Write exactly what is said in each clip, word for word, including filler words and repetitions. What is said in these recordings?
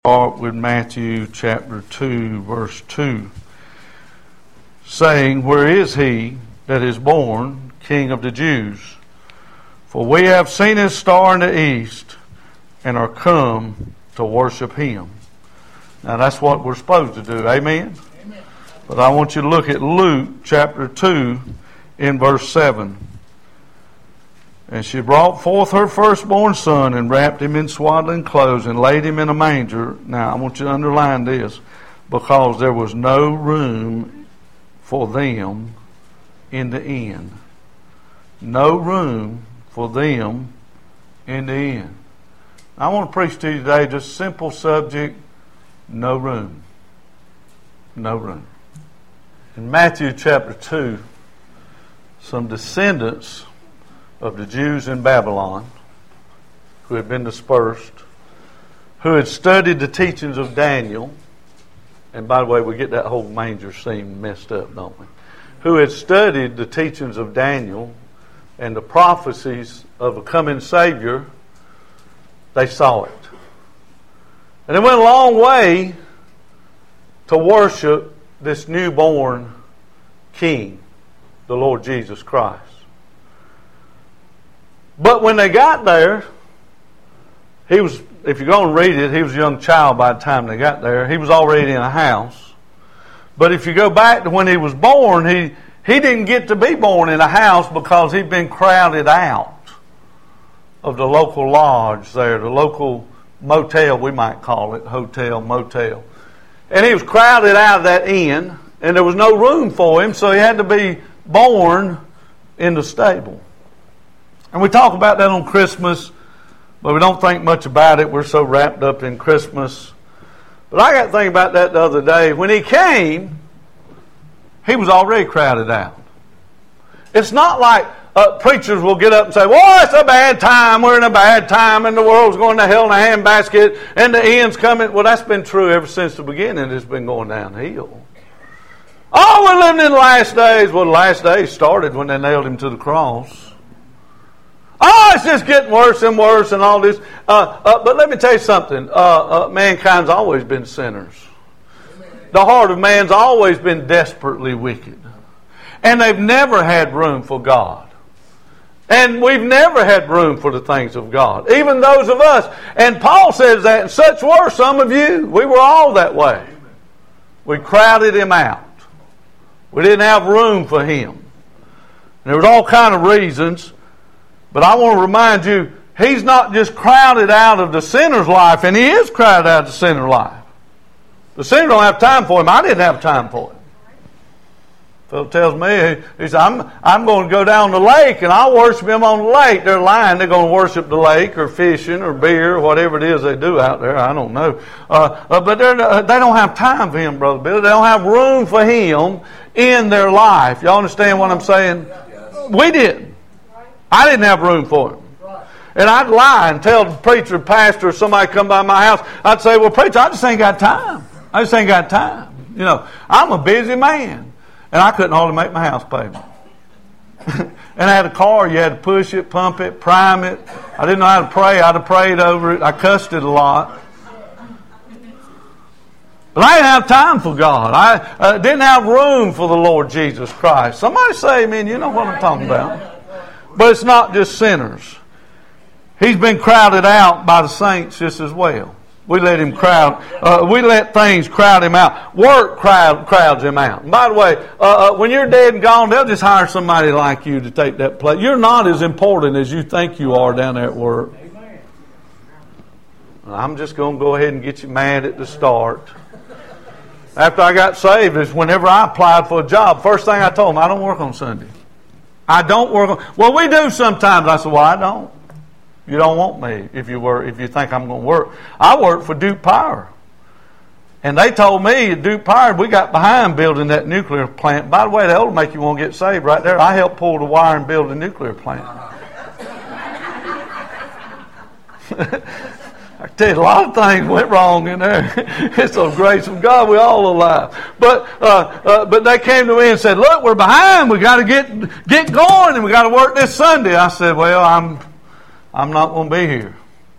Start with Matthew chapter two, verse two, saying, "Where is he that is born King of the Jews? For we have seen his star in the east, and are come to worship him." Now that's what we're supposed to do, amen? Amen. But I want you to look at Luke chapter two in verse seven. "And she brought forth her firstborn son, and wrapped him in swaddling clothes, and laid him in a manger." Now, I want you to underline this, because there was no room for them in the inn. No room for them in the inn. I want to preach to you today just simple subject, no room. No room. In Matthew chapter two, some descendants of the Jews in Babylon who had been dispersed, who had studied the teachings of Daniel, and by the way, we get that whole manger scene messed up, don't we? Who had studied the teachings of Daniel and the prophecies of a coming Savior, they saw it. And it went a long way to worship this newborn King, the Lord Jesus Christ. But when they got there, he was, if you're going to read it, he was a young child by the time they got there. He was already in a house. But if you go back to when he was born, he, he didn't get to be born in a house because he'd been crowded out of the local lodge there, the local motel, we might call it, hotel, motel. And he was crowded out of that inn, and there was no room for him, so he had to be born in the stable. And we talk about that on Christmas, but we don't think much about it. We're so wrapped up in Christmas. But I got to think about that the other day. When he came, he was already crowded out. It's not like uh, preachers will get up and say, "Well, it's a bad time. We're in a bad time, and the world's going to hell in a handbasket, and the end's coming." Well, that's been true ever since the beginning. It's been going downhill. Oh, we're living in the last days. Well, the last days started when they nailed him to the cross. Oh, it's just getting worse and worse and all this. Uh, uh, but let me tell you something. Uh, uh, mankind's always been sinners. The heart of man's always been desperately wicked. And they've never had room for God. And we've never had room for the things of God. Even those of us. And Paul says that, and such were some of you. We were all that way. We crowded him out. We didn't have room for him. And there was all kind of reasons. But I want to remind you, he's not just crowded out of the sinner's life, and he is crowded out of the sinner's life. The sinner don't have time for him. I didn't have time for him. Phil tells me, he says, I'm, I'm going to go down the lake, and I'll worship him on the lake. They're lying. They're going to worship the lake, or fishing, or beer, or whatever it is they do out there. I don't know. Uh, uh, but they're, uh, they don't have time for him, Brother Billy. They don't have room for him in their life. Y'all understand what I'm saying? We did. I didn't have room for him. And I'd lie and tell the preacher, pastor, or somebody come by my house, I'd say, "Well, preacher, I just ain't got time. I just ain't got time. You know, I'm a busy man." And I couldn't hardly make my house payment. And I had a car, you had to push it, pump it, prime it. I didn't know how to pray. I'd have prayed over it. I cussed it a lot. But I didn't have time for God. I uh, didn't have room for the Lord Jesus Christ. Somebody say amen. You know what I'm talking about. But it's not just sinners. He's been crowded out by the saints just as well. We let him crowd. Uh, we let things crowd him out. Work crowd, crowds him out. And by the way, uh, uh, when you're dead and gone, they'll just hire somebody like you to take that place. You're not as important as you think you are down there at work. I'm just going to go ahead and get you mad at the start. After I got saved, is whenever I applied for a job, first thing I told them, I don't work on Sunday. I don't work on... Well, we do sometimes. I said, "Well, I don't. You don't want me if you were, if you think I'm going to work." I work for Duke Power. And they told me at Duke Power, we got behind building that nuclear plant. By the way, that'll make you want to get saved right there. I helped pull the wire and build the nuclear plant. I tell you, a lot of things went wrong in there. It's the grace of God we're all alive. But uh, uh, but they came to me and said, "Look, we're behind. We got to get get going, and we got to work this Sunday." I said, "Well, I'm I'm not going to be here."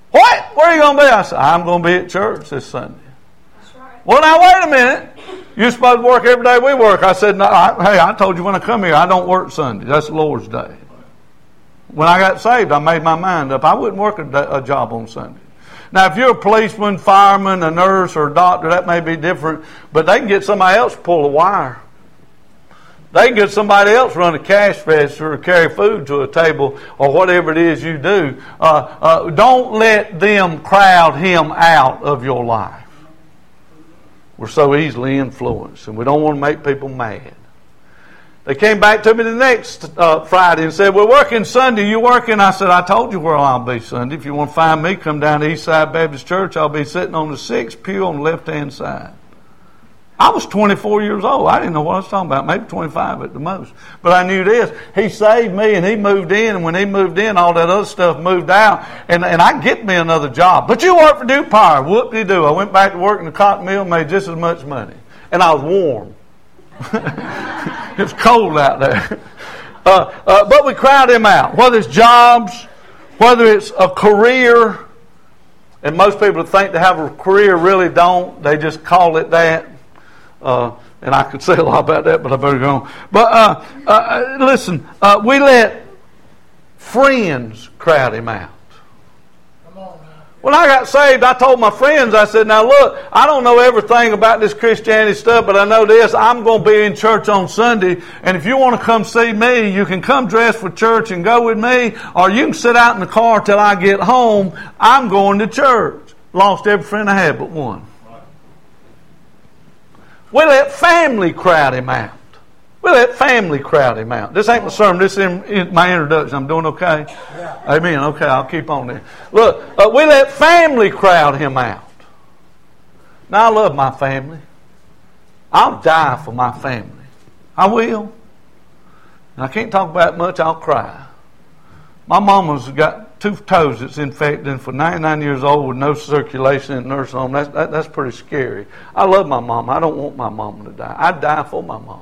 What? Where are you going to be? I said, I'm going to be at church this Sunday. That's right. Well, now, wait a minute. You're supposed to work every day we work. I said, no, I, hey, I told you when I come here, I don't work Sunday. That's the Lord's day. When I got saved, I made my mind up. I wouldn't work a, a job on Sunday. Now, if you're a policeman, fireman, a nurse, or a doctor, that may be different. But they can get somebody else to pull a wire. They can get somebody else run a cash register or carry food to a table or whatever it is you do. Uh, uh, don't let them crowd him out of your life. We're so easily influenced, and we don't want to make people mad. They came back to me the next uh, Friday and said, we're working Sunday. You working? I said, I told you where I'll be Sunday. If you want to find me, come down to Eastside Baptist Church. I'll be sitting on the sixth pew on the left-hand side. I was twenty-four years old. I didn't know what I was talking about. Maybe twenty-five at the most. But I knew this. He saved me and he moved in. And when he moved in, all that other stuff moved out. And, and I get me another job. But you work for Duke Power. Whoop-de-doo. I went back to work in the cotton mill and made just as much money. And I was warm. It's cold out there. Uh, uh, but we crowd him out. Whether it's jobs, whether it's a career. And most people think they have a career really don't. They just call it that. Uh, and I could say a lot about that, but I better go on. But uh, uh, listen, uh, we let friends crowd him out. Come on now. When I got saved, I told my friends, I said, now look, I don't know everything about this Christianity stuff, but I know this. I'm going to be in church on Sunday, and if you want to come see me, you can come dressed for church and go with me, or you can sit out in the car till I get home. I'm going to church. Lost every friend I had but one. We let family crowd him out. We let family crowd him out. This ain't my sermon. This is my introduction. I'm doing okay? Yeah. Amen. Okay, I'll keep on there. Look, uh, we let family crowd him out. Now, I love my family. I'll die for my family. I will. And I can't talk about it much. I'll cry. My mama's got two toes that's infected, and for ninety-nine years old with no circulation in the nursing home, that's, that, that's pretty scary. I love my mama. I don't want my mama to die. I'd die for my mama.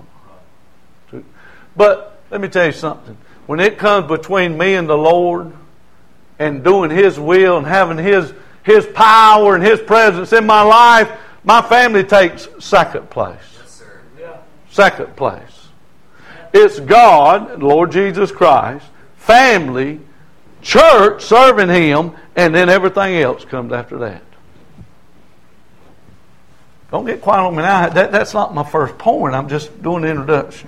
But let me tell you something. When it comes between me and the Lord and doing His will and having His, His power and His presence in my life, my family takes second place. Yes, sir. Yeah. Second place. It's God, Lord Jesus Christ, family, church, serving Him, and then everything else comes after that. Don't get quiet on me now. That, that's not my first point. I'm just doing the introduction.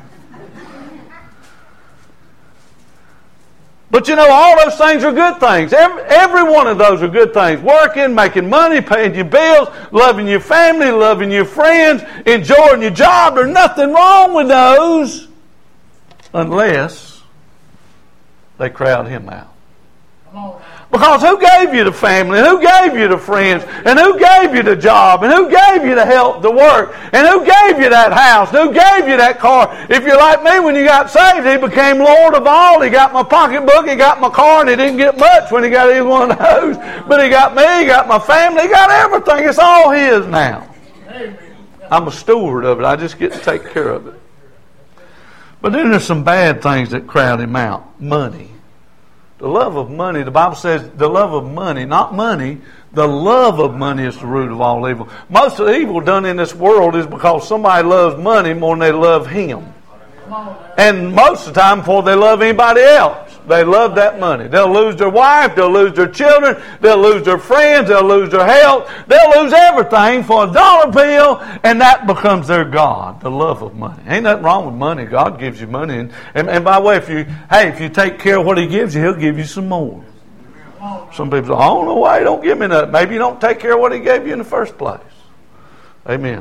But you know, all those things are good things. Every, every one of those are good things. Working, making money, paying your bills, loving your family, loving your friends, enjoying your job. There's nothing wrong with those unless they crowd Him out. Because who gave you the family? Who gave you the friends? And who gave you the job? And who gave you the help to work? And who gave you that house? Who gave you that car? If you're like me, when you got saved, He became Lord of all. He got my pocketbook, He got my car, and He didn't get much when He got either one of those. But He got me, He got my family, He got everything. It's all His now. I'm a steward of it. I just get to take care of it. But then there's some bad things that crowd Him out. Money. The love of money, the Bible says the love of money, not money, the love of money is the root of all evil. Most of the evil done in this world is because somebody loves money more than they love Him. And most of the time before they love anybody else, they love that money. They'll lose their wife, they'll lose their children, they'll lose their friends, they'll lose their health, they'll lose everything for a dollar bill, and that becomes their God, the love of money. Ain't nothing wrong with money. God gives you money. And, and, and by the way, if you, hey, if you take care of what He gives you, He'll give you some more. Some people say, I don't know why He don't give me that. Maybe you don't take care of what He gave you in the first place. Amen.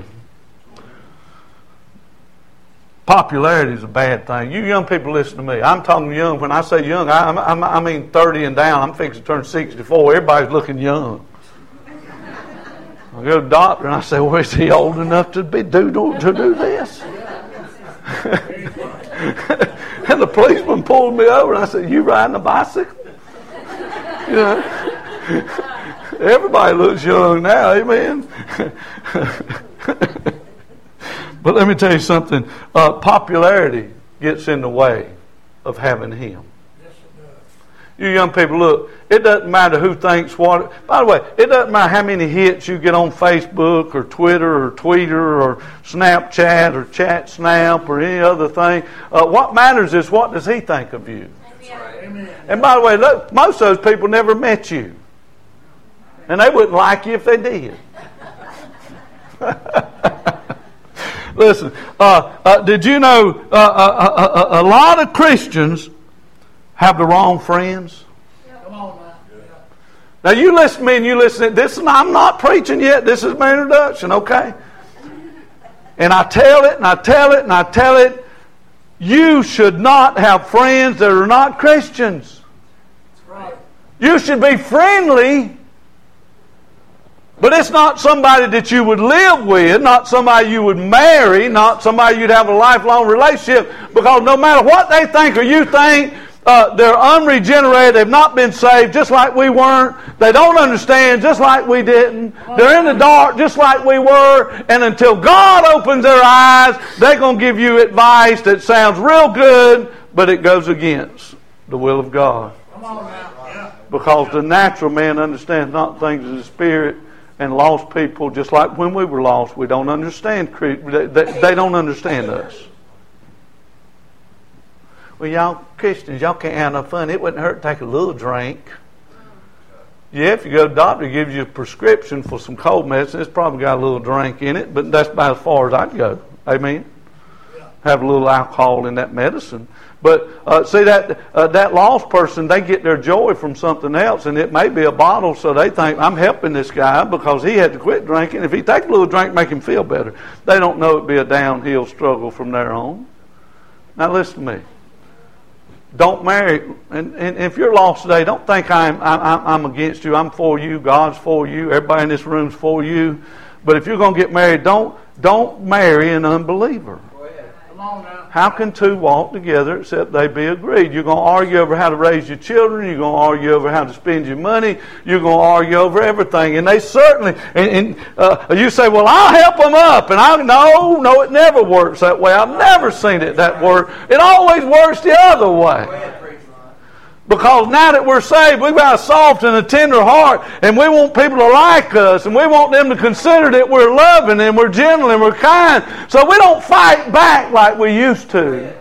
Popularity is a bad thing. You young people listen to me. I'm talking young. When I say young, I, I, I mean thirty and down. I'm fixing to turn sixty-four. Everybody's looking young. I go to the doctor and I say, well, is he old enough to be do to do this? And the policeman pulled me over and I said, you riding a bicycle? You know, everybody looks young now. Amen. But let me tell you something. Uh, popularity gets in the way of having Him. Yes, it does. You young people, look, it doesn't matter who thinks what. By the way, it doesn't matter how many hits you get on Facebook or Twitter or Tweeter or Snapchat or Chat Snap or any other thing. Uh, what matters is what does he think of you. Amen. And by the way, look, most of those people never met you. And they wouldn't like you if they did. Listen, uh, uh, did you know uh, uh, uh, a lot of Christians have the wrong friends? Come on now. Now you listen to me and you listen to this. I'm not preaching yet. This is my introduction, okay? And I tell it and I tell it and I tell it. You should not have friends that are not Christians. That's right. You should be friendly. But it's not somebody that you would live with, not somebody you would marry, not somebody you'd have a lifelong relationship. Because no matter what they think or you think, uh, they're unregenerated, they've not been saved just like we weren't. They don't understand just like we didn't. They're in the dark just like we were. And until God opens their eyes, they're going to give you advice that sounds real good, but it goes against the will of God. Come on now. Yeah. Because the natural man understands not things of the Spirit. And lost people, just like when we were lost, we don't understand. They, they, they don't understand us. Well, y'all Christians, y'all can't have no fun. It wouldn't hurt to take a little drink. Yeah, if you go to the doctor, gives you a prescription for some cold medicine, it's probably got a little drink in it, but that's about as far as I'd go. Amen? Have a little alcohol in that medicine. But uh, see, that uh, that lost person, they get their joy from something else, and it may be a bottle, so they think, I'm helping this guy because he had to quit drinking. If he take a little drink, make him feel better. They don't know it'd be a downhill struggle from there on. Now listen to me. Don't marry, and, and if you're lost today, don't think I'm, I'm, I'm against you. I'm for you. God's for you. Everybody in this room's for you. But if you're going to get married, don't don't marry an unbeliever. Come on now. How can two walk together except they be agreed? You're going to argue over how to raise your children. You're going to argue over how to spend your money. You're going to argue over everything. And they certainly, and, and uh, you say, well, I'll help them up. And I no, no, it never works that way. I've never seen it that work. It always works the other way. Because now that we're saved, we've got a soft and a tender heart, and we want people to like us, and we want them to consider that we're loving and we're gentle and we're kind, so we don't fight back like we used to.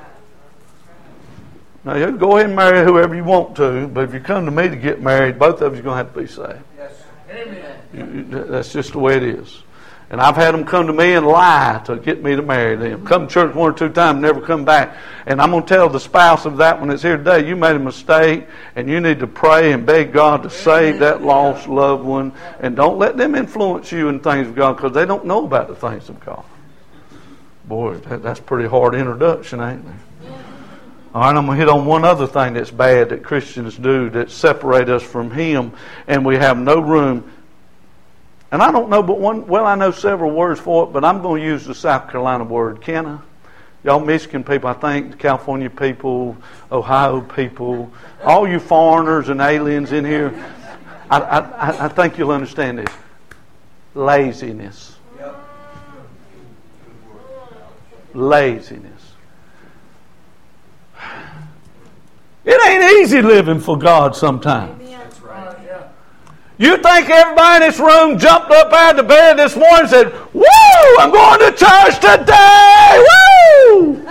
Now, you go ahead and marry whoever you want to, but if you come to me to get married, both of you are going to have to be saved. Yes. Amen. You, you, that's just the way it is. And I've had them come to me and lie to get me to marry them. Come to church one or two times, never come back. And I'm going to tell the spouse of that one that's here today, you made a mistake, and you need to pray and beg God to save that lost loved one. And don't let them influence you in things of God, because they don't know about the things of God. Boy, that, that's a pretty hard introduction, ain't it? All right, I'm going to hit on one other thing that's bad that Christians do that separate us from Him, and we have no room. And I don't know but one, well, I know several words for it, but I'm going to use the South Carolina word. Can I? Y'all Michigan people, I think, California people, Ohio people, all you foreigners and aliens in here, I, I, I think you'll understand this. Laziness. Laziness. It ain't easy living for God sometimes. That's right. Yeah. You think everybody in this room jumped up out of bed this morning and said, woo, I'm going to church today, woo!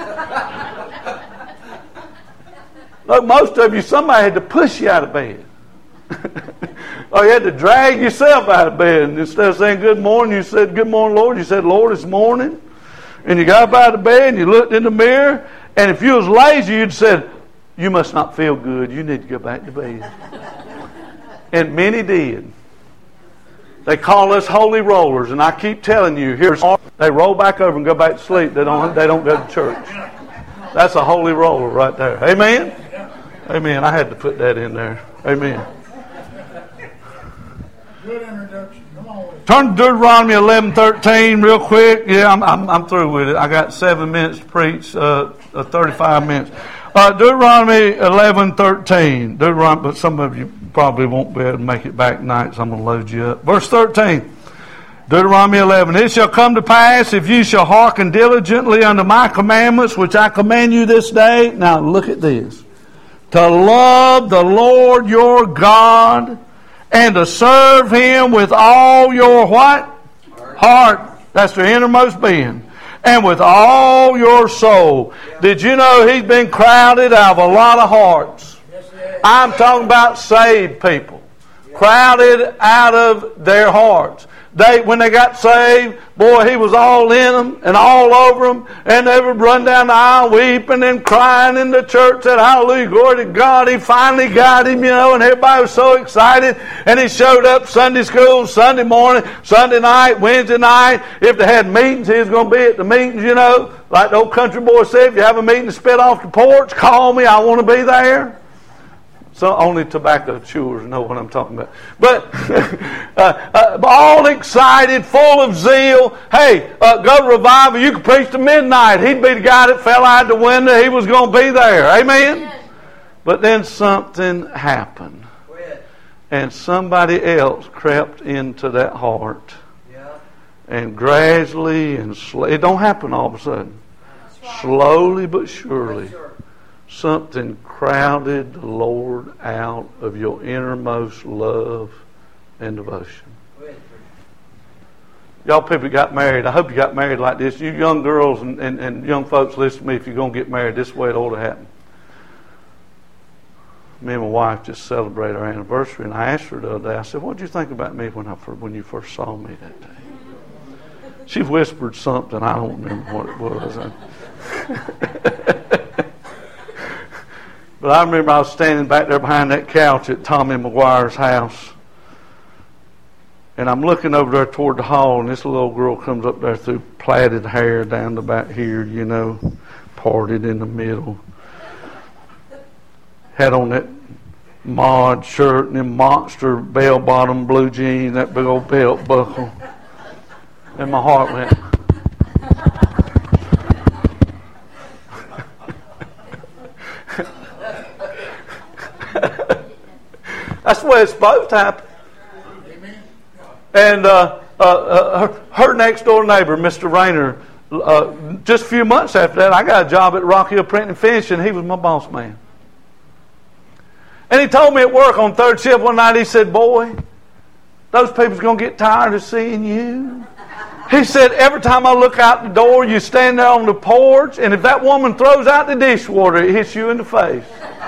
Look, most of you, somebody had to push you out of bed. Or you had to drag yourself out of bed. And instead of saying good morning, you said, good morning, Lord. You said, Lord, it's morning. And you got up out of bed and you looked in the mirror. And if you was lazy, you'd said, you must not feel good. You need to go back to bed. And many did. They call us holy rollers, and I keep telling you, here's they roll back over and go back to sleep. They don't. They don't go to church. That's a holy roller right there. Amen. Amen. I had to put that in there. Amen. Good introduction. Come on with it. Turn to Deuteronomy eleven thirteen real quick. Yeah, I'm I'm, I'm through with it. I got seven minutes to preach. Uh, uh, Thirty-five minutes. Uh, Deuteronomy eleven thirteen. Deuteronomy, but some of you probably won't be able to make it back tonight, so I'm going to load you up. Verse thirteen. Deuteronomy eleven. It shall come to pass, if you shall hearken diligently unto my commandments, which I command you this day. Now look at this. to love the Lord your God and to serve Him with all your what? Heart. Heart. That's the innermost being. And with all your soul. Did you know He's been crowded out of a lot of hearts? I'm talking about saved people. Crowded out of their hearts. They, when they got saved, boy, He was all in them and all over them, and they would run down the aisle weeping and crying in the church, said, hallelujah, glory to God. He finally got Him, you know, and everybody was so excited. And He showed up Sunday school, Sunday morning, Sunday night, Wednesday night. If they had meetings, He was going to be at the meetings, you know. Like the old country boy said, if you have a meeting to spit off the porch, call me, I want to be there. So only tobacco chewers know what I'm talking about. But uh, uh, all excited, full of zeal. Hey, uh, go to revival. You can preach to midnight. He'd be the guy that fell out the window. He was going to be there. Amen? But then something happened. And somebody else crept into that heart. And gradually and slowly. It don't happen all of a sudden. Slowly but surely. Something crowded the Lord out of your innermost love and devotion. Y'all people got married. I hope you got married like this. You young girls and, and, and young folks, listen to me. If you're going to get married, this is the way it ought to happen. Me and my wife just celebrated our anniversary, and I asked her the other day, I said, what did you think about me when, I, when you first saw me that day? She whispered something. I don't remember what it was. But I remember I was standing back there behind that couch at Tommy McGuire's house. And I'm looking over there toward the hall, and this little girl comes up there through plaited hair down the back here, you know, parted in the middle. Had on that mod shirt and them monster bell-bottom blue jeans, that big old belt buckle. And my heart went... That's the way it's supposed to happen. And uh, uh, uh, her, her next door neighbor, Mister Rayner, uh, just a few months after that, I got a job at Rock Hill Printing and Finishing. He was my boss man. And he told me at work on third shift one night, he said, boy, those people's going to get tired of seeing you. He said, every time I look out the door, you stand there on the porch, and if that woman throws out the dishwater, it hits you in the face.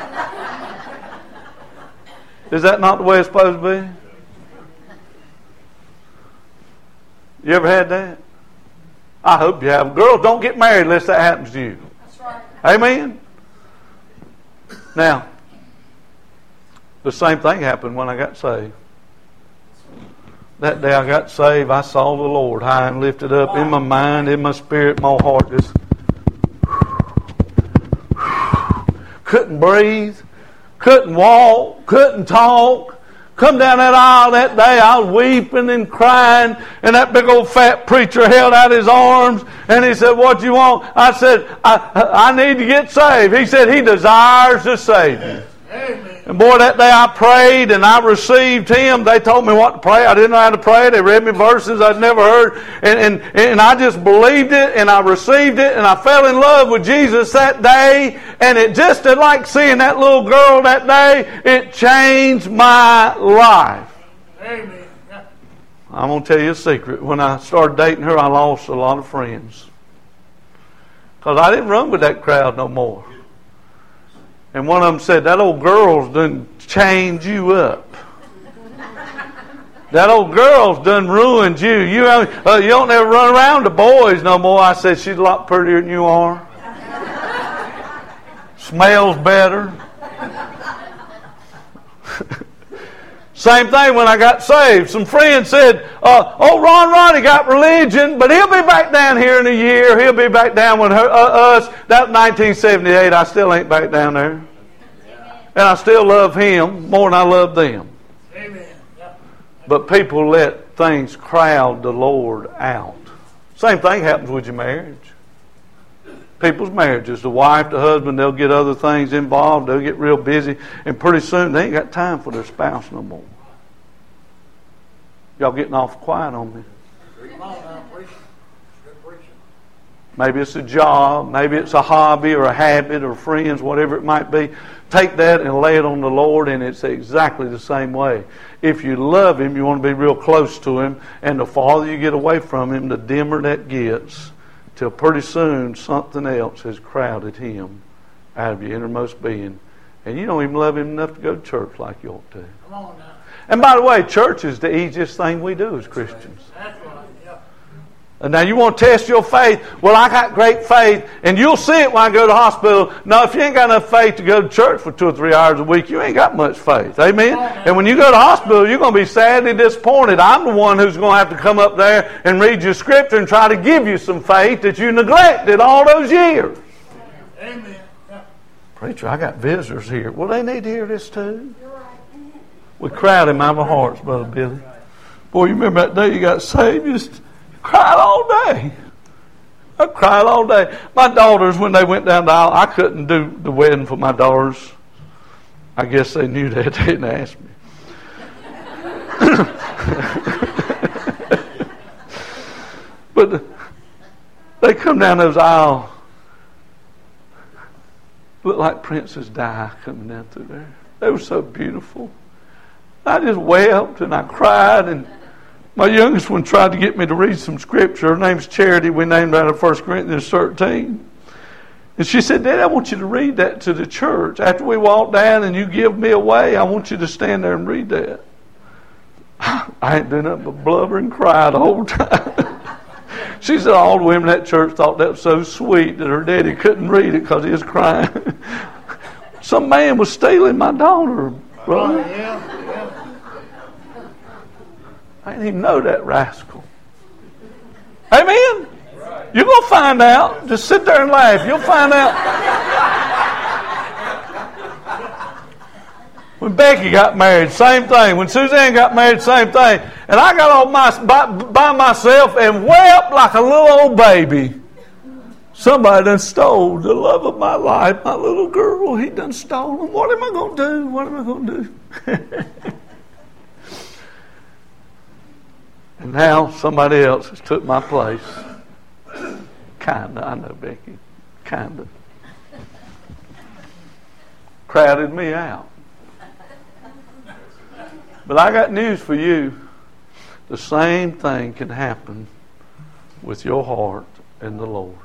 Is that not the way it's supposed to be? You ever had that? I hope you have. Girls, don't get married unless that happens to you. That's right. Amen? Now, the same thing happened when I got saved. That day I got saved, I saw the Lord high and lifted up in my mind, in my spirit, my heart. Just couldn't breathe. Couldn't walk, couldn't talk. Come down that aisle that day, I was weeping and crying, and that big old fat preacher held out his arms, and he said, what do you want? I said, I, I need to get saved. He said, He desires to save you. Amen. And boy, that day I prayed and I received Him. They told me what to pray. I didn't know how to pray. They read me verses I'd never heard. And, and, and I just believed it and I received it and I fell in love with Jesus that day. And it just like seeing that little girl that day, it changed my life. Amen. Yeah. I'm going to tell you a secret. When I started dating her, I lost a lot of friends. Because I didn't run with that crowd no more. And one of them said, that old girl's done changed you up. That old girl's done ruined you. You, uh, you don't ever run around the boys no more. I said, she's a lot prettier than you are. Smells better. Same thing when I got saved. Some friends said, uh, oh, Ron Ronnie got religion, but he'll be back down here in a year. He'll be back down with her, uh, us. That was nineteen seventy-eight. I still ain't back down there. And I still love him more than I love them. Amen. Yeah. But people let things crowd the Lord out. Same thing happens with your marriage. People's marriages, the wife, the husband, they'll get other things involved. They'll get real busy. And pretty soon they ain't got time for their spouse no more. Y'all getting awful quiet on me. Come on now, preach. Good preaching. Maybe it's a job. Maybe it's a hobby or a habit or friends, whatever it might be. Take that and lay it on the Lord, and it's exactly the same way. If you love Him, you want to be real close to Him, and the farther you get away from Him, the dimmer that gets, till pretty soon something else has crowded Him out of your innermost being, and you don't even love Him enough to go to church like you ought to. Come on now. And by the way, church is the easiest thing we do as Christians. That's right. Yeah. And now you want to test your faith. Well, I got great faith, and you'll see it when I go to the hospital. No, if you ain't got enough faith to go to church for two or three hours a week, you ain't got much faith. Amen? And when you go to the hospital, you're going to be sadly disappointed. I'm the one who's going to have to come up there and read your scripture and try to give you some faith that you neglected all those years. Amen. Yeah. Preacher, I got visitors here. Well, they need to hear this too. We crowd him out of our hearts, Brother Billy. Boy, you remember that day you got saved? You just cried all day. I cried all day. My daughters, when they went down the aisle, I couldn't do the wedding for my daughters. I guess they knew that. They didn't ask me. But they come down those aisles. Looked like Princess Di coming down through there. They were so beautiful. I just wept and I cried, and my youngest one tried to get me to read some scripture. Her name's Charity. We named her out of First Corinthians thirteen. And she said, Dad, I want you to read that to the church. After we walk down and you give me away, I want you to stand there and read that. I ain't doing nothing but blubber and cry the whole time. She said all the women at church thought that was so sweet that her daddy couldn't read it because he was crying. Some man was stealing my daughter, brother. Yeah, yeah. I didn't even know that rascal. Amen? You're going to find out. Just sit there and laugh. You'll find out. When Becky got married, same thing. When Suzanne got married, same thing. And I got on my by, by myself and wept like a little old baby. Somebody done stole the love of my life, my little girl. He done stole him. What am I going to do? What am I going to do? And now somebody else has took my place. Kinda, I know, Becky. Kinda. Crowded me out. But I got news for you. The same thing can happen with your heart and the Lord.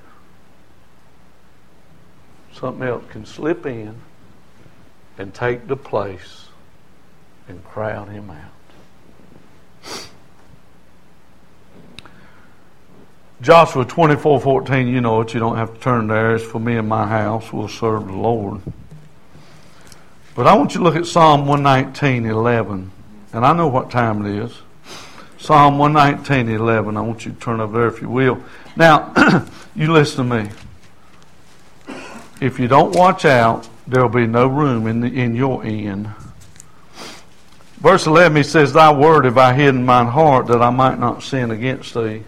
Something else can slip in and take the place and crowd him out. Joshua twenty-four fourteen, you know it, you don't have to turn there. It's for me and my house, we'll serve the Lord. But I want you to look at Psalm one nineteen eleven. And I know what time it is. Psalm one nineteen eleven. I want you to turn over there if you will. Now, you listen to me. If you don't watch out, there will be no room in the, in your inn. Verse eleven, he says, Thy word have I hid in mine heart that I might not sin against thee.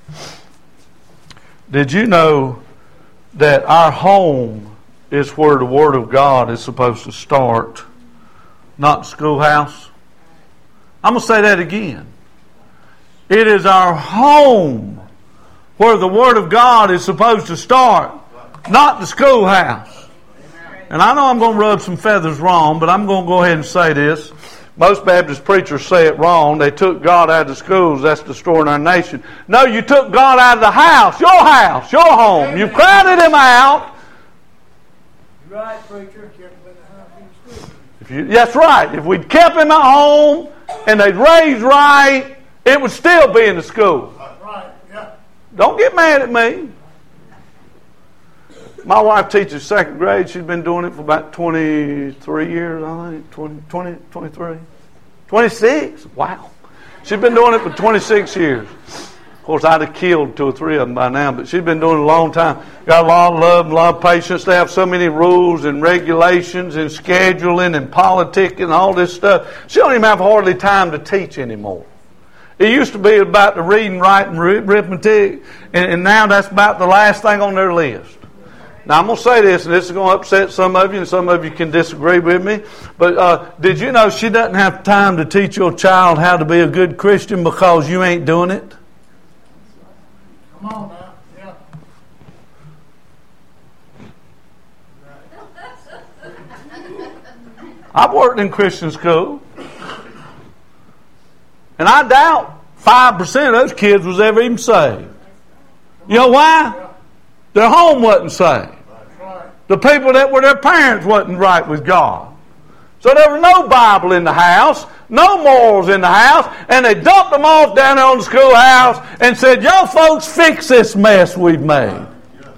Did you know that our home is where the Word of God is supposed to start, not the schoolhouse? I'm going to say that again. It is our home where the Word of God is supposed to start, not the schoolhouse. And I know I'm going to rub some feathers wrong, but I'm going to go ahead and say this. Most Baptist preachers say it wrong. They took God out of the schools. That's destroying our nation. No, you took God out of the house. Your house. Your home. You crowded him out. You're right, preacher. If you, that's right. If we'd kept him at home and they'd raised right, it would still be in the school. Right, yeah. Don't get mad at me. My wife teaches second grade. She's been doing it for about twenty-three years, I think. twenty, twenty, twenty-three. twenty-six? Wow. She's been doing it for twenty-six years. Of course, I'd have killed two or three of them by now, but she's been doing it a long time. Got a lot of love and a lot of patience. They have so many rules and regulations and scheduling and politicking and all this stuff. She don't even have hardly time to teach anymore. It used to be about the reading, writing, arithmetic, and, and now that's about the last thing on their list. Now, I'm going to say this, and this is going to upset some of you, and some of you can disagree with me. But uh, did you know she doesn't have time to teach your child how to be a good Christian because you ain't doing it? Come on now. Yeah. I've worked in Christian school. And I doubt five percent of those kids was ever even saved. You know why? Their home wasn't saved. The people that were their parents wasn't right with God. So there was no Bible in the house, no morals in the house, and they dumped them off down there on the schoolhouse and said, y'all folks fix this mess we've made.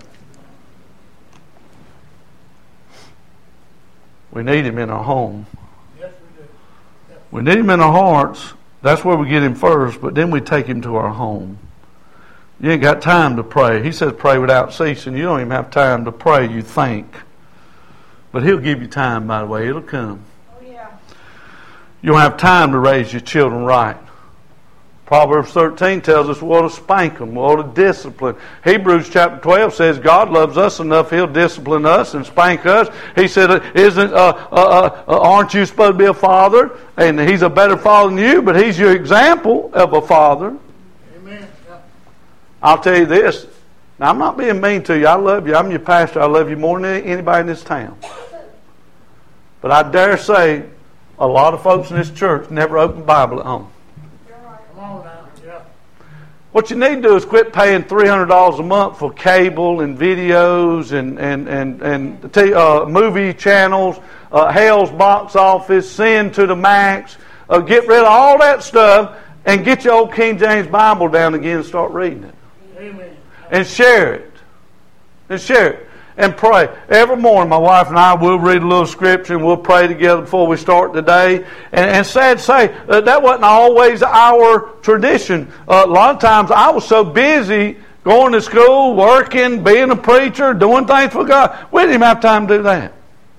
We need Him in our home. Yes, we do. Yes. We need Him in our hearts. That's where we get Him first, but then we take Him to our home. You ain't got time to pray. He says pray without ceasing. You don't even have time to pray, you think. But He'll give you time, by the way. It'll come. Oh, yeah. You don't have time to raise your children right. Proverbs thirteen tells us we ought to spank them, we ought to discipline. Hebrews chapter twelve says God loves us enough He'll discipline us and spank us. He said, "Isn't uh, uh, uh, aren't you supposed to be a father? And He's a better father than you, but He's your example of a father." Amen. Yeah. I'll tell you this. Now, I'm not being mean to you. I love you. I'm your pastor. I love you more than anybody in this town. But I dare say a lot of folks in this church never opened the Bible at home. Come on now. Yeah. What you need to do is quit paying three hundred dollars a month for cable and videos and, and, and, and t- uh, movie channels, uh, Hell's Box Office, Sin to the Max. Uh, get rid of all that stuff and get your old King James Bible down again and start reading it. Amen. And share it. And share it. And pray. Every morning, my wife and I will read a little scripture and we'll pray together before we start the day. And, and sad to say, uh, that wasn't always our tradition. Uh, a lot of times I was so busy going to school, working, being a preacher, doing things for God. We didn't even have time to do that.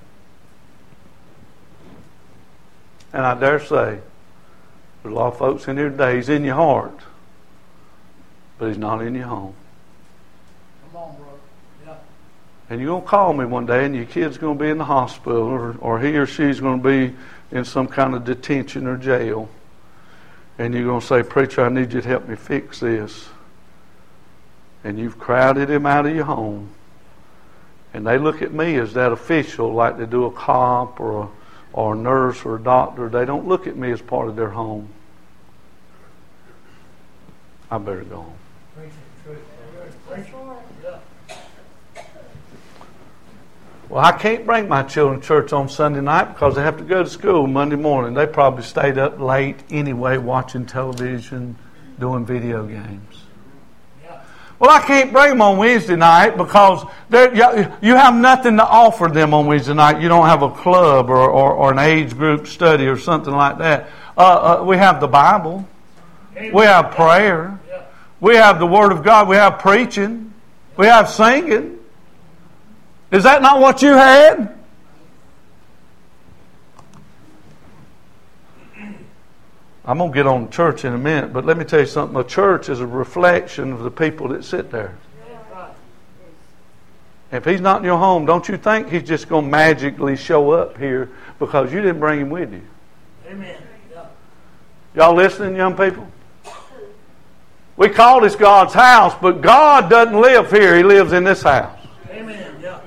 And I dare say, there's a lot of folks in here today, He's in your heart, but He's not in your home. Come on, brother. Yeah. And you're going to call me one day and your kid's going to be in the hospital or, or he or she's going to be in some kind of detention or jail. And you're going to say, "Preacher, I need you to help me fix this." And you've crowded him out of your home. And they look at me as that official like they do a cop or a, or a nurse or a doctor. They don't look at me as part of their home. I better go home. Preach the truth. Preach it. Yeah. Well, I can't bring my children to church on Sunday night because they have to go to school Monday morning. They probably stayed up late anyway watching television, doing video games. Yeah. Well, I can't bring them on Wednesday night because you have nothing to offer them on Wednesday night. You don't have a club or, or, or an age group study or something like that. Uh, uh, we have the Bible. Amen. We have prayer. Yeah. We have the Word of God. We have preaching. We have singing. Is that not what you had? I'm going to get on church in a minute, but let me tell you something. A church is a reflection of the people that sit there. Right. If He's not in your home, don't you think He's just going to magically show up here because you didn't bring Him with you? Amen. Yeah. Y'all listening, young people? We call this God's house, but God doesn't live here. He lives in this house. Amen. Yeah.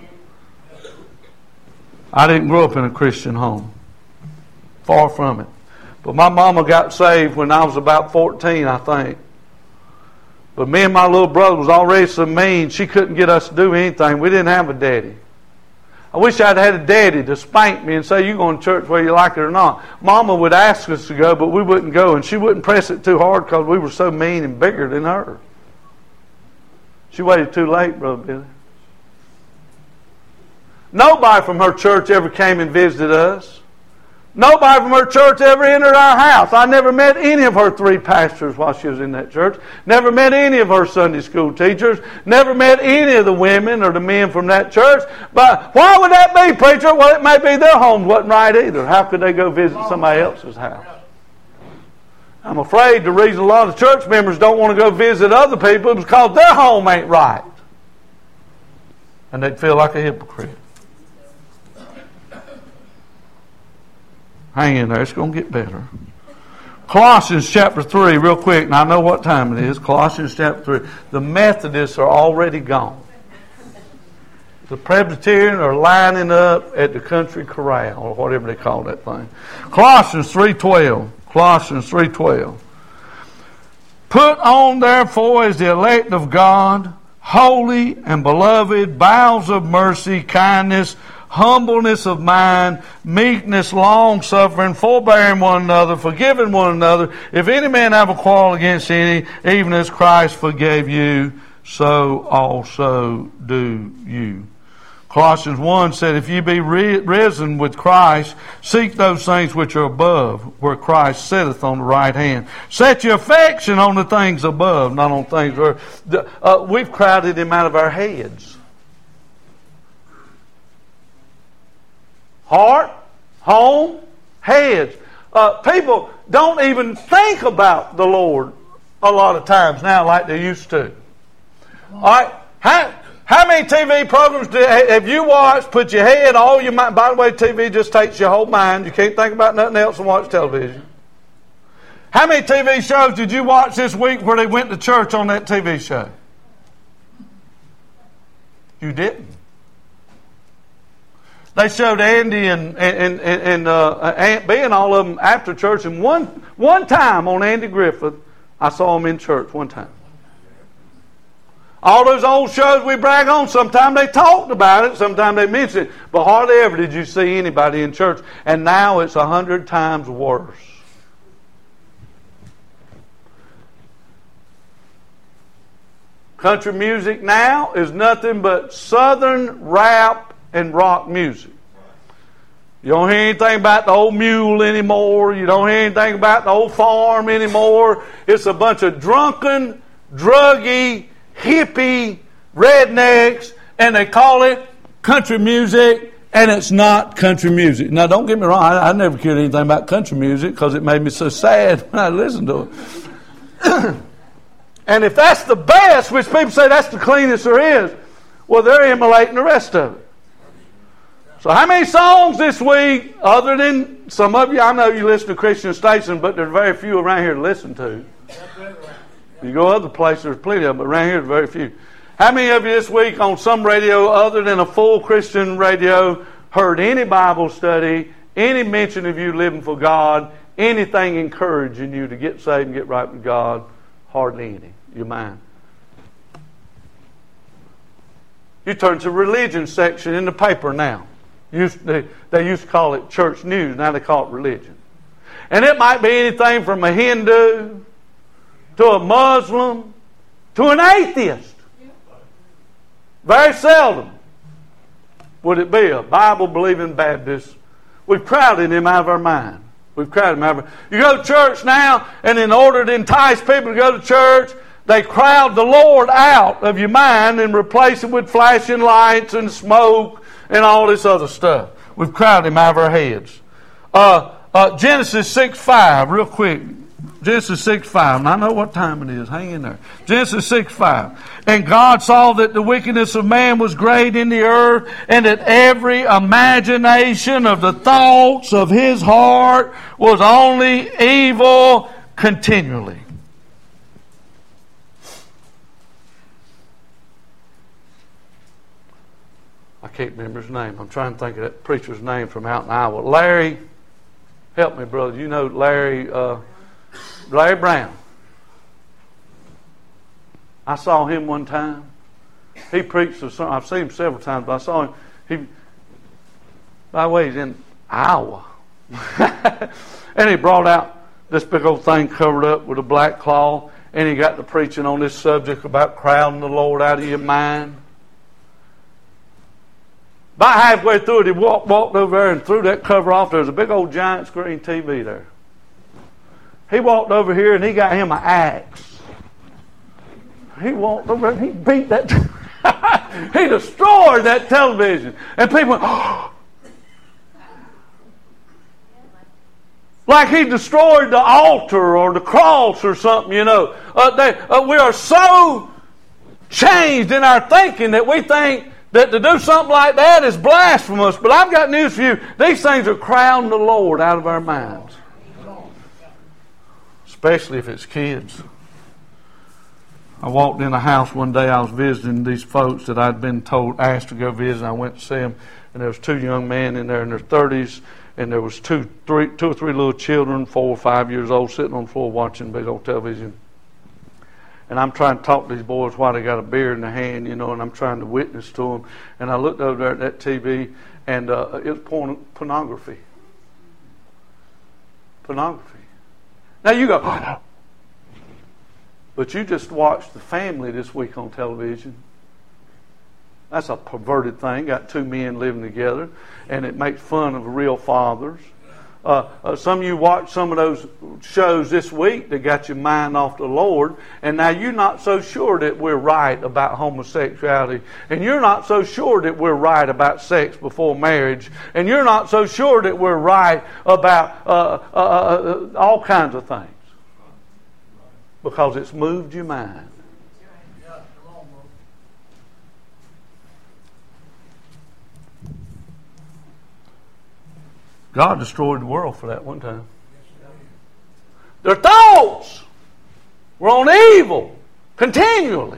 I didn't grow up in a Christian home. Far from it. But my mama got saved when I was about fourteen, I think. But me and my little brother was already so mean, she couldn't get us to do anything. We didn't have a daddy. I wish I'd had a daddy to spank me and say, "You going to church whether you like it or not." Mama would ask us to go, but we wouldn't go. And she wouldn't press it too hard because we were so mean and bigger than her. She waited too late, Brother Billy. Nobody from her church ever came and visited us. Nobody from her church ever entered our house. I never met any of her three pastors while she was in that church. Never met any of her Sunday school teachers. Never met any of the women or the men from that church. But why would that be, preacher? Well, it may be their home wasn't right either. How could they go visit somebody else's house? I'm afraid the reason a lot of church members don't want to go visit other people is because their home ain't right. And they'd feel like a hypocrite. Hang in there. It's going to get better. Colossians chapter three, real quick. Now, I know what time it is. Colossians chapter three. The Methodists are already gone. The Presbyterian are lining up at the country corral, or whatever they call that thing. Colossians three twelve. Colossians three twelve. Put on therefore as the elect of God, holy and beloved, bowels of mercy, kindness, humbleness of mind, meekness, long-suffering, forbearing one another, forgiving one another. If any man have a quarrel against any, even as Christ forgave you, so also do you. Colossians one said, if you be risen with Christ, seek those things which are above, where Christ sitteth on the right hand. Set your affection on the things above, not on things where... Uh, we've crowded him out of our heads. Heart, home, heads. Uh, people don't even think about the Lord a lot of times now like they used to. All right, how, how many T V programs do, have you watched? Put your head, all your mind. By the way, T V just takes your whole mind. You can't think about nothing else and watch television. How many T V shows did you watch this week where they went to church on that T V show? You didn't. They showed Andy and and and, and uh, Aunt B and all of them after church, and one one time on Andy Griffith, I saw him in church one time. All those old shows we brag on, sometimes they talked about it, sometimes they mentioned it, but hardly ever did you see anybody in church. And now it's a hundred times worse. Country music now is nothing but southern rap and rock music. You don't hear anything about the old mule anymore. You don't hear anything about the old farm anymore. It's a bunch of drunken, druggy, hippie rednecks, and they call it country music, and it's not country music. Now, don't get me wrong. I, I never cared anything about country music because it made me so sad when I listened to it. And if that's the best, which people say that's the cleanest there is, well, they're immolating the rest of it. So how many songs this week, other than some of you, I know you listen to Christian stations, but there's very few around here to listen to. You go other places, there's plenty of them, but around here, there's very few. How many of you this week on some radio, other than a full Christian radio, heard any Bible study, any mention of you living for God, anything encouraging you to get saved and get right with God? Hardly any. You mind? You turn to the religion section in the paper now. Used, they, they used to call it church news. Now they call it religion. And it might be anything from a Hindu to a Muslim to an atheist. Very seldom would it be a Bible-believing Baptist. We've crowded him out of our mind. We've crowded him out of our mind. You go to church now, and in order to entice people to go to church, they crowd the Lord out of your mind and replace it with flashing lights and smoke and all this other stuff. We've crowded him out of our heads. Uh, uh, Genesis six five, real quick. Genesis six five. And I know what time it is. Hang in there. Genesis six five. And God saw that the wickedness of man was great in the earth, and that every imagination of the thoughts of his heart was only evil continually. I can't remember his name. I'm trying to think of that preacher's name from out in Iowa. Larry, help me, brother. You know Larry, uh, Larry Brown. I saw him one time. He preached a sermon. I've seen him several times, but I saw him. He, by the way, he's in Iowa. And he brought out this big old thing covered up with a black cloth, and he got to preaching on this subject about crowding the Lord out of your mind. About halfway through it, he walked, walked over there and threw that cover off. There was a big old giant screen T V there. He walked over here and he got him an axe. He walked over and he beat that. He destroyed that television. And people went, oh. Like he destroyed the altar or the cross or something, you know. Uh, they, uh, we are so changed in our thinking that we think that to do something like that is blasphemous. But I've got news for you. These things are crowding the Lord out of our minds. Especially if it's kids. I walked in a house one day. I was visiting these folks that I'd been told, asked to go visit. I went to see them, and there was two young men in there in their thirties, and there was two, three, two or three little children, four or five years old, sitting on the floor watching big old television. And I'm trying to talk to these boys while they got a beer in their hand, you know, and I'm trying to witness to them. And I looked over there at that T V, and uh, it was porn- pornography. Pornography. Now you go, oh. But you just watched The Family this week on television. That's a perverted thing. Got two men living together, and it makes fun of real fathers. Uh, uh, some of you watched some of those shows this week that got your mind off the Lord, and now you're not so sure that we're right about homosexuality, and you're not so sure that we're right about sex before marriage, and you're not so sure that we're right about uh, uh, uh, all kinds of things, because it's moved your mind. God destroyed the world for that one time. Their thoughts were on evil continually.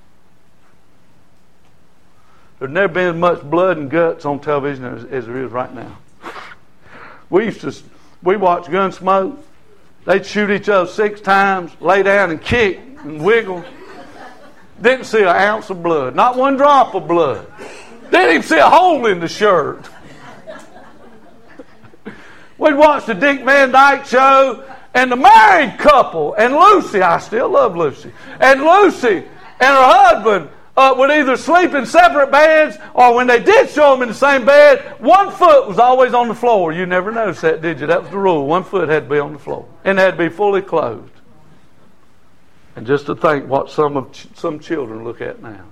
There's never been as much blood and guts on television as, as there is right now. We used to, we watched Gunsmoke. They'd shoot each other six times, lay down and kick and wiggle. Didn't see an ounce of blood, not one drop of blood. Didn't even see a hole in the shirt. We'd watch the Dick Van Dyke Show, and the married couple, and Lucy, I still love Lucy, and Lucy and her husband uh, would either sleep in separate beds, or when they did show them in the same bed, one foot was always on the floor. You never noticed that, did you? That was the rule. One foot had to be on the floor, and had to be fully clothed. And just to think what some of ch- some children look at now.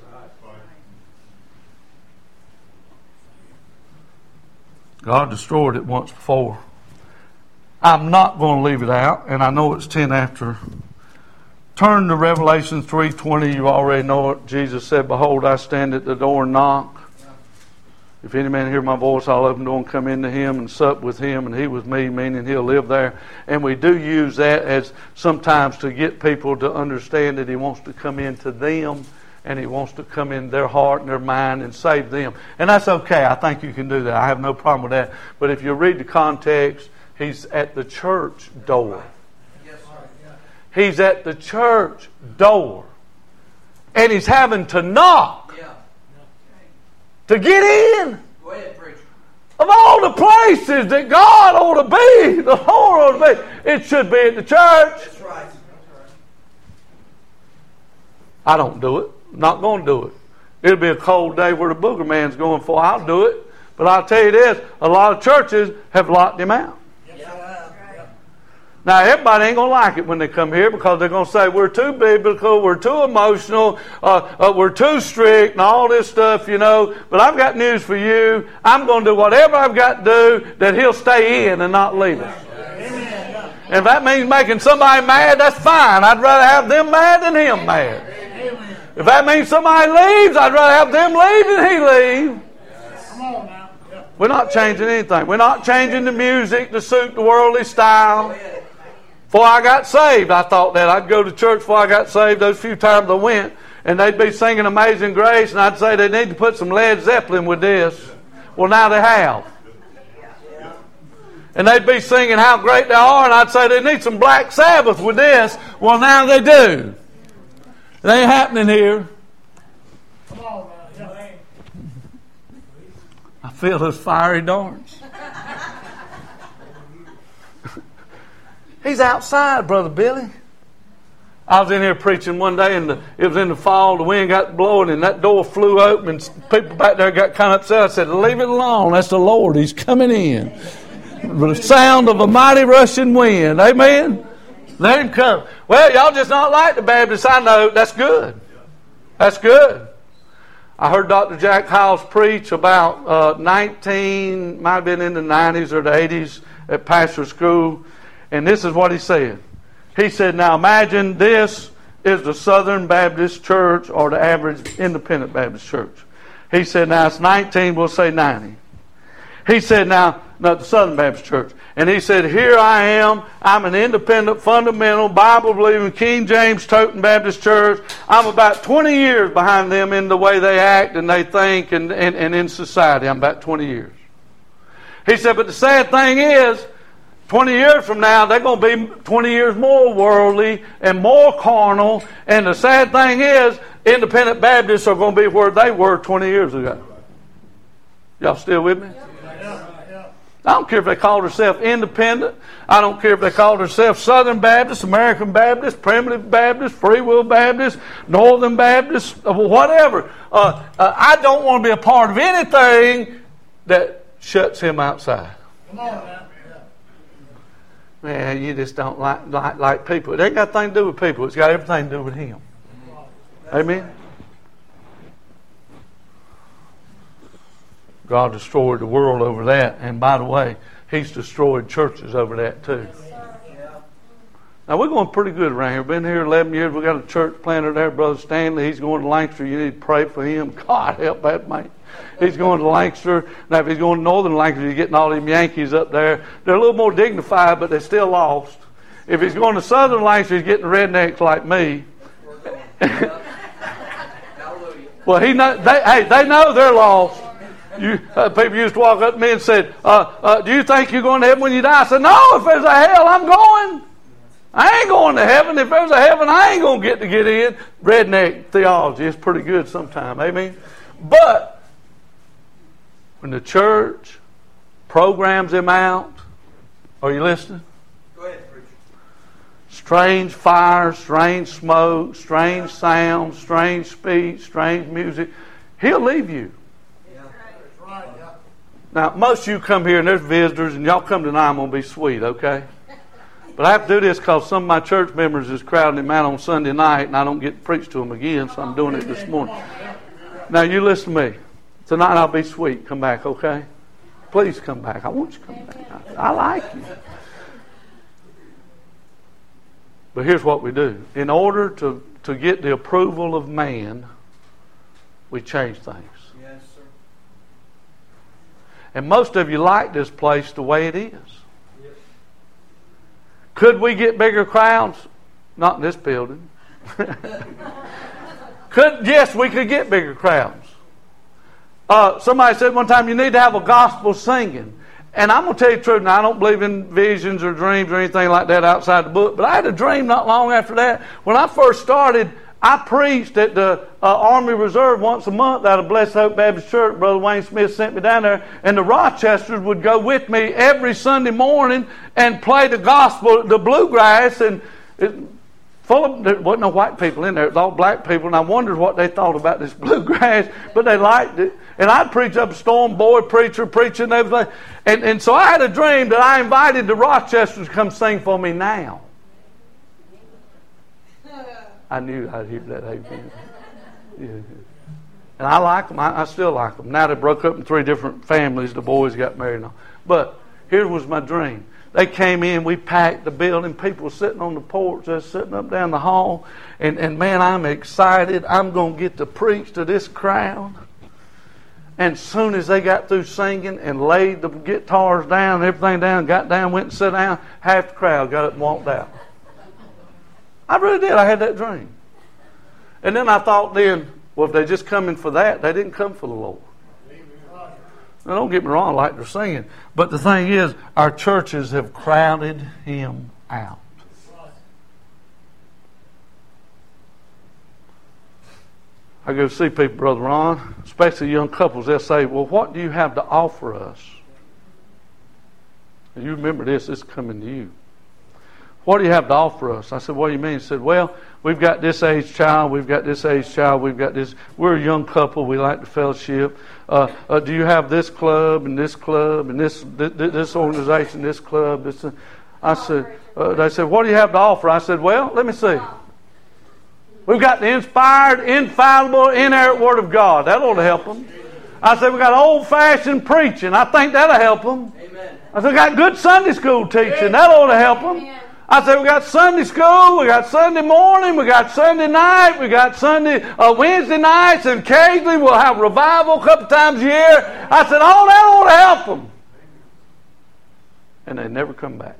God destroyed it once before. I'm not going to leave it out, and I know it's ten after. Turn to Revelation three twenty. You already know it. Jesus said, "Behold, I stand at the door and knock. If any man hear my voice, I'll open the door and come into him and sup with him, and he with me," meaning he'll live there. And we do use that as sometimes to get people to understand that he wants to come into them, and he wants to come in their heart and their mind and save them. And that's okay. I think you can do that. I have no problem with that. But if you read the context, he's at the church door. He's at the church door. And he's having to knock to get in. Go ahead, preacher. Of all the places that God ought to be, the Lord ought to be, it should be at the church. That's right. I don't do it. Not going to do it. It'll be a cold day where the booger man's going for. I'll do it. But I'll tell you this, a lot of churches have locked him out. Now, everybody ain't going to like it when they come here, because they're going to say, we're too biblical, we're too emotional, uh, uh, we're too strict, and all this stuff, you know. But I've got news for you. I'm going to do whatever I've got to do that he'll stay in and not leave us. Amen. And if that means making somebody mad, that's fine. I'd rather have them mad than him mad. Amen. If that means somebody leaves, I'd rather have them leave than he leave. Come on now. Yeah. We're not changing anything. We're not changing the music to suit the worldly style. Before I got saved, I thought that. I'd go to church before I got saved, those few times I went, and they'd be singing Amazing Grace, and I'd say they need to put some Led Zeppelin with this. Well, now they have. And they'd be singing How Great They Are, and I'd say they need some Black Sabbath with this. Well, now they do. It ain't happening here. Come on now. Yeah. I feel those fiery darts. He's outside, Brother Billy. I was in here preaching one day, and the, it was in the fall. The wind got blowing, and that door flew open, and people back there got kind of upset. I said, leave it alone. That's the Lord. He's coming in. With the sound of a mighty rushing wind. Amen? Let him come. Well, y'all just not like the Baptists. I know. That's good. That's good. I heard Doctor Jack Hiles preach about uh, nineteen, might have been in the nineties or the eighties at pastor school. And this is what he said. He said, now imagine this is the Southern Baptist Church or the average Independent Baptist Church. He said, now it's nineteen, we'll say ninety. He said, now no, the Southern Baptist Church. And he said, here I am. I'm an independent, fundamental, Bible-believing, King James toting Baptist church. I'm about twenty years behind them in the way they act and they think and, and, and in society. I'm about twenty years. He said, but the sad thing is, twenty years from now, they're going to be twenty years more worldly and more carnal. And the sad thing is, independent Baptists are going to be where they were twenty years ago. Y'all still with me? I don't care if they call themselves independent. I don't care if they call themselves Southern Baptist, American Baptist, Primitive Baptist, Free Will Baptist, Northern Baptist, whatever. Uh, uh, I don't want to be a part of anything that shuts him outside. Come on now. Man, you just don't like, like like people. It ain't got nothing to do with people. It's got everything to do with him. Amen? God destroyed the world over that. And by the way, He's destroyed churches over that too. Now, we're going pretty good around here. Been here eleven years. We got a church planter there, Brother Stanley. He's going to Lancaster. You need to pray for him. God help that man. He's going to Lancaster. Now, if he's going to Northern Lancaster, you're getting all them Yankees up there. They're a little more dignified, but they're still lost. If he's going to Southern Lancaster, he's getting rednecks like me. Well, he know, they, hey, they know they're lost. You, uh, people used to walk up to me and said, uh, uh, do you think you're going to heaven when you die? I said, no, if there's a hell, I'm going. I ain't going to heaven. If there's a heaven, I ain't going to get to get in. Redneck theology is pretty good sometimes. Amen. But when the church programs him out, are you listening? Go ahead, preacher. Strange fire, strange smoke, strange sound, strange speech, strange music, he'll leave you. Now, most of you come here and there's visitors and y'all come tonight, I'm going to be sweet, okay? But I have to do this because some of my church members is crowding him out on Sunday night and I don't get to preach to them again, so I'm doing it this morning. Now, you listen to me. Tonight I'll be sweet. Come back, okay? Please come back. I want you to come back. I, I like you. But here's what we do. In order to, to get the approval of man, we change things. Yes, sir. And most of you like this place the way it is. Yes. Could we get bigger crowds? Not in this building. Could yes, we could get bigger crowds. Uh, somebody said one time you need to have a gospel singing. And I'm going to tell you the truth. Now, I don't believe in visions or dreams or anything like that outside the book. But I had a dream not long after that. When I first started, I preached at the uh, Army Reserve once a month out of Blessed Hope Baptist Church. Brother Wayne Smith sent me down there. And the Rochesters would go with me every Sunday morning and play the gospel, the bluegrass. And it, full of, there wasn't no white people in there. It was all black people. And I wondered what they thought about this bluegrass. But they liked it. And I'd preach up a storm, boy preacher, preaching and everything. And, and so I had a dream that I invited the Rochesters to come sing for me now. I knew I'd hear that amen. Yeah. And I like them. I, I still like them. Now they broke up in three different families. The boys got married and all. But here was my dream. They came in, we packed the building, people were sitting on the porch, just sitting up down the hall. And, and man, I'm excited. I'm going to get to preach to this crowd. And as soon as they got through singing and laid the guitars down and everything down, got down, went and sat down, half the crowd got up and walked out. I really did. I had that dream. And then I thought then, well, if they just come in for that, they didn't come for the Lord. Now, don't get me wrong, I like their singing. But the thing is, our churches have crowded him out. I go see people, Brother Ron, especially young couples, they'll say, well, what do you have to offer us? And you remember this, this is coming to you. What do you have to offer us? I said, what do you mean? He said, well, we've got this age child, we've got this age child, we've got this, we're a young couple, we like the fellowship. Uh, uh, do you have this club and this club and this this, this organization, this club? This, uh, I said, uh, they said, what do you have to offer? I said, well, let me see. We've got the inspired, infallible, inerrant Word of God. That ought to help them. I said, we've got old-fashioned preaching. I think that'll help them. Amen. I said, we got good Sunday school teaching. That ought to help them. Amen. I said, we got Sunday school, we got Sunday morning, we got Sunday night, we got Sunday, uh, Wednesday nights, and occasionally we'll have revival a couple times a year. I said, all that ought to help them. And they never come back.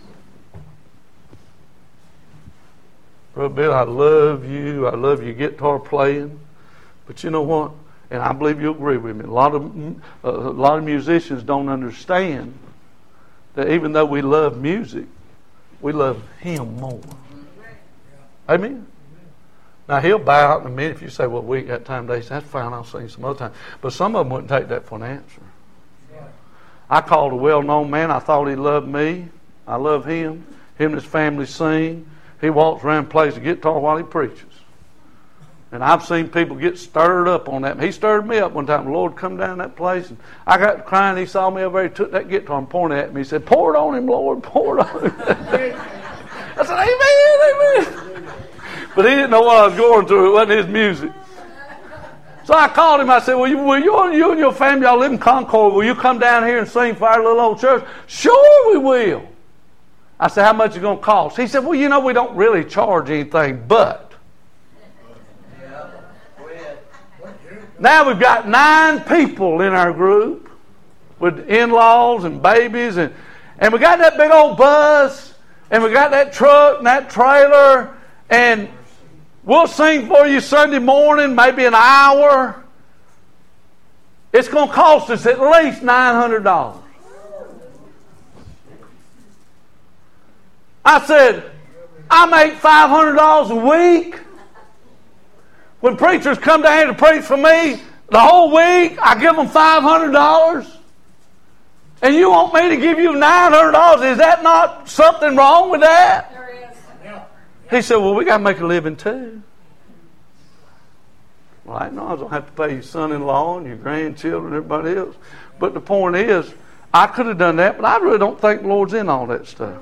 Brother Bill, I love you. I love your guitar playing. But you know what? And I believe you'll agree with me. A lot of uh, a lot of musicians don't understand that even though we love music, we love Him more. Amen? Now, He'll bow out in a minute if you say, well, we ain't got time today. That's fine, I'll sing some other time. But some of them wouldn't take that for an answer. I called a well-known man. I thought he loved me. I love him. Him and his family sing. He walks around and plays the guitar while he preaches. And I've seen people get stirred up on that. He stirred me up one time. The Lord come down that place, and I got crying. He saw me over there. He took that guitar and pointed at me. He said, pour it on him, Lord. Pour it on him. I said, amen, amen. But he didn't know what I was going through. It wasn't his music. So I called him. I said, well, you, will you, you and your family, y'all live in Concord, will you come down here and sing for our little old church? Sure we will. I said, how much is it going to cost? He said, well, you know, we don't really charge anything, but. Now we've got nine people in our group with in-laws and babies, and, and we got that big old bus, and we got that truck and that trailer, and we'll sing for you Sunday morning, maybe an hour. It's going to cost us at least nine hundred dollars. I said, I make five hundred dollars a week. When preachers come down here to preach for me the whole week, I give them five hundred dollars. And you want me to give you nine hundred dollars? Is that not something wrong with that? There is. Yeah. He said, well, we got to make a living too. Well, I know I was going to have to pay your son-in-law and your grandchildren and everybody else. But the point is, I could have done that, but I really don't think the Lord's in all that stuff.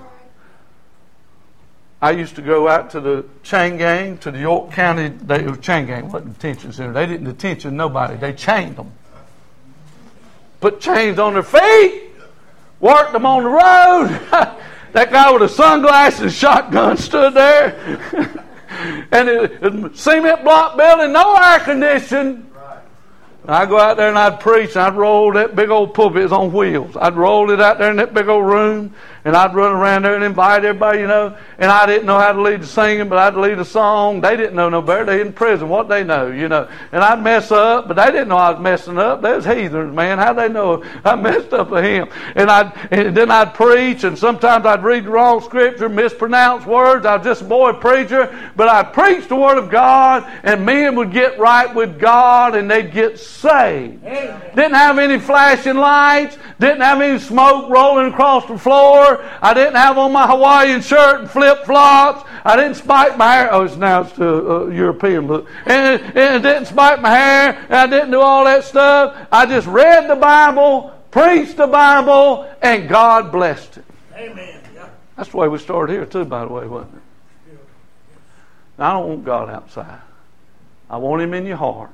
I used to go out to the chain gang, to the York County. They, it was chain gang, wasn't detention center. They didn't detention nobody. They chained them. Put chains on their feet. Worked them on the road. That guy with a sunglasses and shotgun stood there. And it, it cement block building, no air conditioning. I'd go out there and I'd preach, and I'd roll that big old pulpit. It was on wheels. I'd roll it out there in that big old room, and I'd run around there and invite everybody, you know. And I didn't know how to lead the singing, but I'd lead a song. They didn't know no better. They in prison. What they know, you know. And I'd mess up, but they didn't know I was messing up. They was heathens, man. How'd they know I messed up a hymn? And I'd and then I'd preach, and sometimes I'd read the wrong scripture, mispronounce words. I was just a boy preacher, but I'd preach the Word of God, and men would get right with God, and they'd get saved. Amen. Didn't have any flashing lights. Didn't have any smoke rolling across the floor. I didn't have on my Hawaiian shirt and flip-flops. I didn't spike my hair. Oh, it's now it's the uh, European look. And, and I didn't spike my hair. And I didn't do all that stuff. I just read the Bible, preached the Bible, and God blessed it. Amen. Yeah. That's the way we started here too, by the way, wasn't it? Now, I don't want God outside. I want Him in your heart.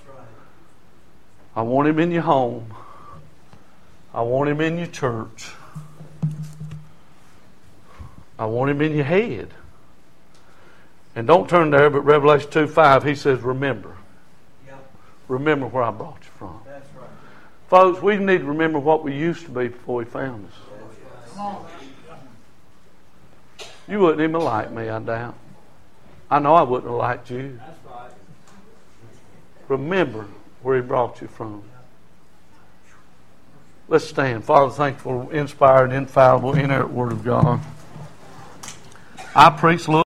I want Him in your home. I want Him in your church. I want Him in your head. And don't turn there, but Revelation two five, He says, remember. Yep. Remember where I brought you from. That's right. Folks, we need to remember what we used to be before He found us. Come on. You wouldn't even like me, I doubt. I know I wouldn't have liked you. That's right. Remember where He brought you from. Let's stand. Father, thank you for inspired, infallible, inerrant Word of God. I preach, Lord.